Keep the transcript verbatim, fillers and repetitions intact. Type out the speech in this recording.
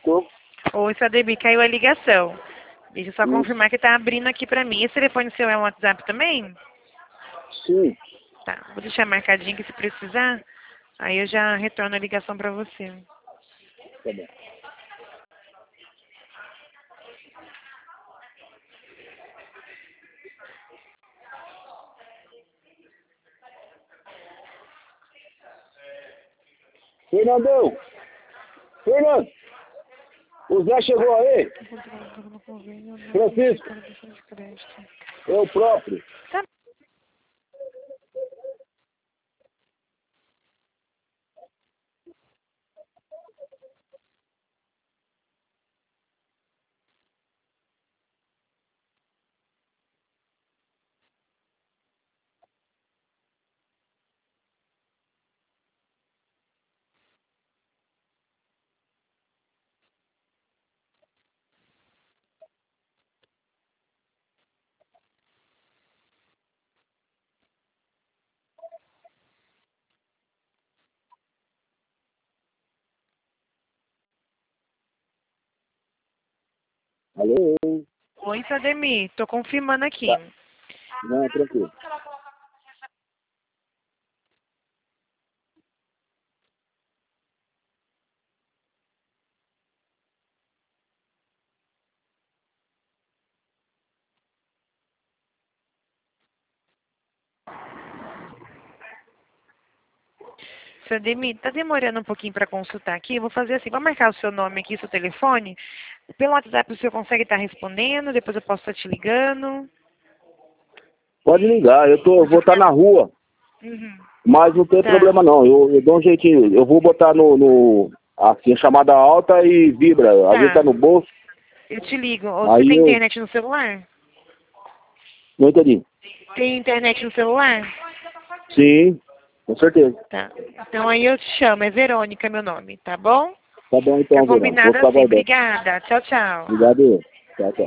Tô. Oi, seu Ademir, caiu a ligação. Deixa eu só Sim. confirmar que tá abrindo aqui pra mim. Esse telefone seu é um WhatsApp também? Sim. Tá, vou deixar marcadinho que se precisar, aí eu já retorno a ligação pra você. Tá bom. Fernandão! Fernando! O Zé chegou aí? Francisco? Eu próprio. Tá. Alô? Oi, seu Ademir, tô confirmando aqui. Tá. Não, tranquilo. Seu Ademir, tá demorando um pouquinho pra consultar aqui. Eu vou fazer assim, vou marcar o seu nome aqui, seu telefone. Pelo WhatsApp o senhor consegue estar respondendo, depois eu posso estar te ligando. Pode ligar, eu, tô, eu vou estar na rua, Uhum. mas não tem Tá. problema não. Eu, eu dou um jeitinho. Eu vou botar no, no assim, chamada alta e vibra. Às Tá. vezes tá no bolso. Eu te ligo. Ou você Aí tem eu. internet no celular? Não entendi. Tem internet no celular? Sim, com certeza. Tá. Então aí eu te chamo, é Verônica meu nome, tá bom? Tá bom Fica então, Verão. Vou combinado ficar assim. aguardando. Obrigada. Tchau, tchau. Obrigado. Tchau, tchau.